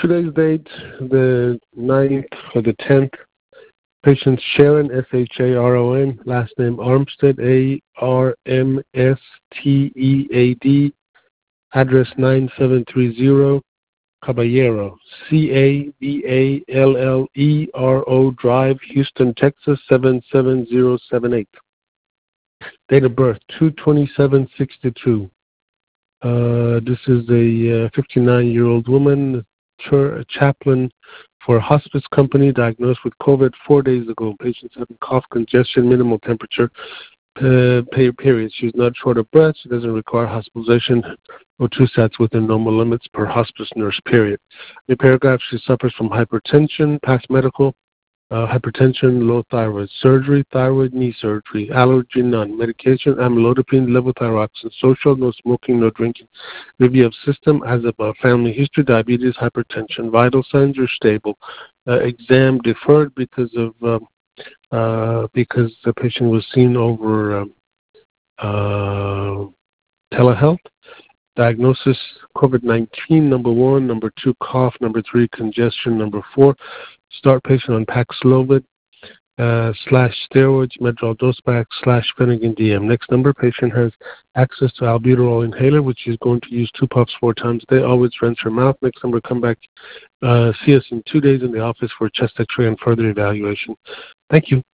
Today's date, the 9th or the 10th. Patient Sharon, Sharon, last name Armstead, Armstead, address 9730 Caballero, Cavallero Drive, Houston, Texas 77078. Date of birth 2/27/62. This is a 59-year-old woman, chaplain for a hospice company, diagnosed with COVID 4 days ago. Patient's having cough, congestion, minimal temperature, period. She's not short of breath. She doesn't require hospitalization or two sats within normal limits per hospice nurse, period. In the paragraph, she suffers from hypertension, past medical, hypertension, low thyroid, surgery, thyroid knee surgery, allergy, none, medication, amlodipine, levothyroxine, social, no smoking, no drinking, review of system as above, family history, diabetes, hypertension, vital signs are stable, exam deferred because the patient was seen over telehealth. Diagnosis, COVID-19, number 1. Number 2, cough. Number 3, congestion. Number 4, start patient on Paxlovid /steroids, Medrol Dosepax /Phenergan DM. Next number, patient has access to albuterol inhaler, which she's going to use 2 puffs 4 times a day. Always rinse her mouth. Next number, come back, see us in 2 days in the office for a chest x-ray and further evaluation. Thank you.